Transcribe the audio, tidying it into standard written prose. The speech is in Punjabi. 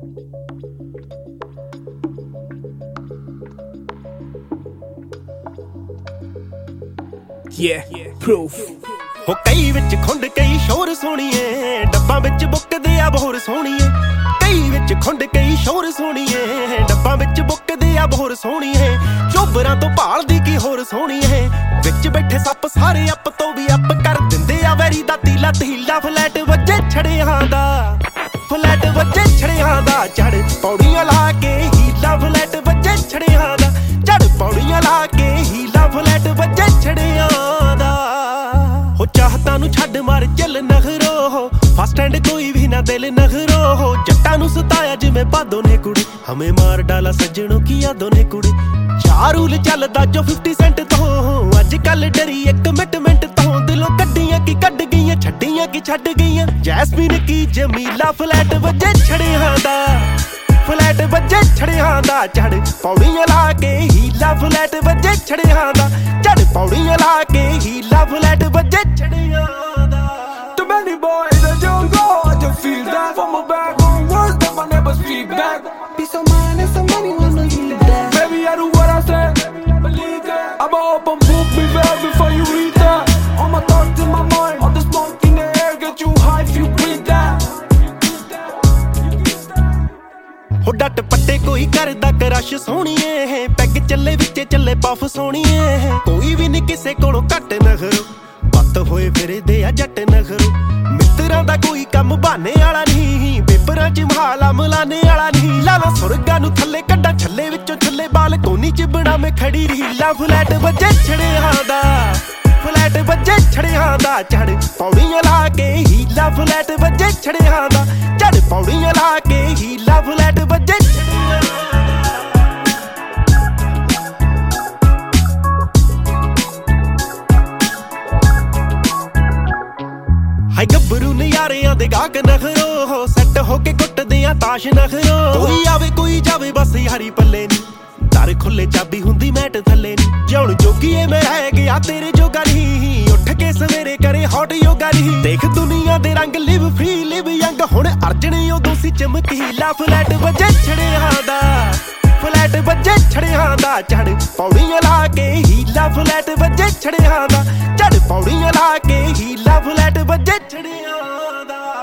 proof ਹੋ ਕਈ ਵਿੱਚ ਖੁੰਡ ਕਈ ਸ਼ੋਰ ਸੋਹਣੀਏ ਡੱਬਾਂ ਵਿੱਚ ਬੁੱਕਦੇ ਆ ਬੋਰ ਸੋਹਣੀਏ ਕਈ ਵਿੱਚ ਖੁੰਡ ਕਈ ਸ਼ੋਰ ਸੋਹਣੀਏ ਡੱਬਾਂ ਵਿੱਚ ਬੁੱਕਦੇ ਆ ਬੋਰ ਸੋਹਣੀਏ ਚੋਬਰਾਂ ਤੋਂ ਭਾਲਦੀ ਕੀ ਹੋਰ ਸੋਹਣੀਏ ਵਿੱਚ ਬੈਠੇ ਸੱਪ ਸਾਰੇ ਅੱਪ ਤੋਂ ਵੀ ਅੱਪ ਕਰ ਦਿੰਦੇ ਆ ਵੈਰੀ ਦਾ ਤੀਲਾ ਤੀਲਾ ਫਲੈਟ ਵੱਜੇ ਛੜਿਆਂ ਦਾ ਫਲੈਟ ਵੱਜੇ ਛੜਿਆਂ ਦਾ ਚੜ ਪੌੜੀਆਂ ਲਾ ਕੇ ਹੀਲਾ ਫਲੈਟ ਵੱਜੇ ਛੜਿਆਂ ਦਾ ਚੜ ਪੌੜੀਆਂ ਲਾ ਕੇ ਹੀਲਾ ਫਲੈਟ ਵੱਜੇ ਛੜਿਆਂ ਦਾ ਹੋ ਚਾਹਤਾਂ ਨੂੰ ਛੱਡ ਮਾਰ ਚੱਲ ਨਖਰੋ ਫਸਟ ਹੈਂਡ ਕੋਈ ਵੀ ਨਾ ਦਿਲ ਨਖਰੋ ਜੱਟਾਂ ਨੂੰ ਸਤਾਇਆ ਜਿਵੇਂ ਬਾਦੋਂ ਨੇ ਕੁੜੀ ਹਮੇ ਮਾਰ ਡਾਲਾ ਸੱਜਣੋ ਕੀ ਯਾਦੋਂ ਨੇ ਕੁੜੀ ਚਾਰ ਰੂਲ ਚੱਲਦਾ ਜੋ 50 ਸੈਂਟ ਤੋਂ ਅੱਜ ਕੱਲ ਡਰੀ ਇੱਕ ਮਿੰਟ ਤੋਂ ਦਿਲੋਂ ਕੱਢੀਆਂ ਕੀ ਕੱਢ ਗਈਆਂ ਛੱਡੀਆਂ ਕੀ ਛੱਡ ਗਈਆਂ ਜੈਸਮੀਨ ਕੀ ਜਮੀਲਾ ਫਲੈਟ ਵੱਜੇ ਛੜਿਆਂ ਦਾ ਫਲੈਟ ਵੱਜੇ ਛੜਿਆਂ ਦਾ ਚੜ ਪੌੜੀਆਂ ਲਾ ਕੇ ਹੀਲਾ ਫਲੈਟ ਵੱਜੇ ਛੜਿਆਂ ਦਾ ਚੜ ਪੌੜੀਆਂ ਲਾ ਕੇ ਹੀਲਾ ਫਲੈਟ ਵੱਜੇ ਛੜਿਆਂ ਦਾ Too many boys that don't go, I just feel that from my back on words that my neighbors speak back. Peace of mind and somebody wanna leave that. Baby, I do what I say, believe that. I'ma open book me well before you read that. All my thoughts in my mind, all the smoke in the air, get you high if you breathe that. ਹੋ ਡੱਟ ਪੱਟੇ ਕੋਈ ਕਰਦਾ ਕਰਸ਼ ਸੋਹਣੀਏ ਪੈਗ ਚੱਲੇ ਵਿੱਚ ਚੱਲੇ ਪਫ ਸੋਹਣੀਏ ਕੋਈ ਵੀ ਨੀ ਕਿਸੇ ਕੋਲੋਂ ਘੱਟ ਨਖਰੋ ਬੱਤ ਹੋਏ ਫਿਰਦੇ ਆ ਜੱਟ ਨਖਰੋ ਮਿੱਤਰਾਂ ਦਾ ਕੋਈ ਕੰਮ ਬਹਾਨੇ ਵਾਲਾ ਨਹੀਂ ਪੇਪਰਾਂ 'ਚ ਮਹਾਲਾ ਮਲਾਨੇ ਵਾਲਾ ਨਹੀਂ ਲਾਲਾ ਸੁਰਗਾਂ ਨੂੰ ਥੱਲੇ ਕੱਢਾਂ ਛੱਲੇ ਵਿੱਚੋਂ ਛੱਲੇ ਬਾਲ ਕੋਨੀ 'ਚ ਬਣਾਵੇਂ ਖੜੀ ਰੀਲਾ ਫਲੈਟ ਵੱਜੇ ਛੜਿਆਂ ਦਾ ਫਲੈਟ ਵੱਜੇ ਛੜਿਆਂ ਦਾ ਚੜ ਪੌੜੀਆਂ ਲਾ ਕੇ ਹੀਲਾ ਫਲੈਟ ਵੱਜੇ ਛੜਿਆਂ ਦਾ ਚੜ ਪੌੜੀਆਂ ਲਾ ਕੇ ਹੀਲਾ ਫਲੈਟ ਵੱਜੇ ਛੜਿਆਂ ਦਾ ਹਾਈ ਗੱਭਰੂ ਨਜ਼ਾਰਿਆਂ ਦੇ ਗਾਹਕ ਨਖਰੋ ਸੈੱਟ ਹੋ ਕੇ ਕੁੱਟਦੇ ਆ ਤਾਸ਼ ਨਖਰੋ ਕੋਈ ਆਵੇ ਕੋਈ ਜਾਵੇ ਬਸ ਯਾਰੀ ਪੱਲੇ ਨੀ ਦਰ ਖੁੱਲੇ ਚਾਬੀ ਹੁੰਦੀ ਮੈਟ ਥੱਲੇ ਨੀ ਜਿਉਣ ਜੋਗੀਏ ਮੈਂ ਰਹਿ ਗਿਆ ਤੇਰੇ ਜੋਗਾ ਨਹੀਂ ਉੱਠ ਕੇ ਸਵੇਰੇ ਕਰੇ ਹੌਟ ਯੋਗਾ ਨਹੀਂ ਦੇਖ ਦੁਨੀਆ ਦੇ ਰੰਗ ਲਿਵ ਫ੍ਰੀ ਲਿਵ ਯੰਗ ਹੁਣ ਅਰਜਣੇ ਉਦੋਂ ਸੀ ਚਮਕੀਲਾ ਫਲੈਟ ਵੱਜੇ ਛੜਿਆਂ ਦਾ ਫਲੈਟ ਵੱਜੇ ਛੜਿਆਂ ਦਾ ਚੜ ਪੌੜੀਆਂ ਲਾ ਕੇ ਹੀਲਾ ਫਲੈਟ ਵੱਜੇ ਛੜਿਆਂ ਦਾ ਚੜ ਪੌੜੀਆਂ ਲਾ ਕੇ ਹੀਲਾ ਫਲੈਟ ਵੱਜੇ ਛੜਿਆਂ ਦਾ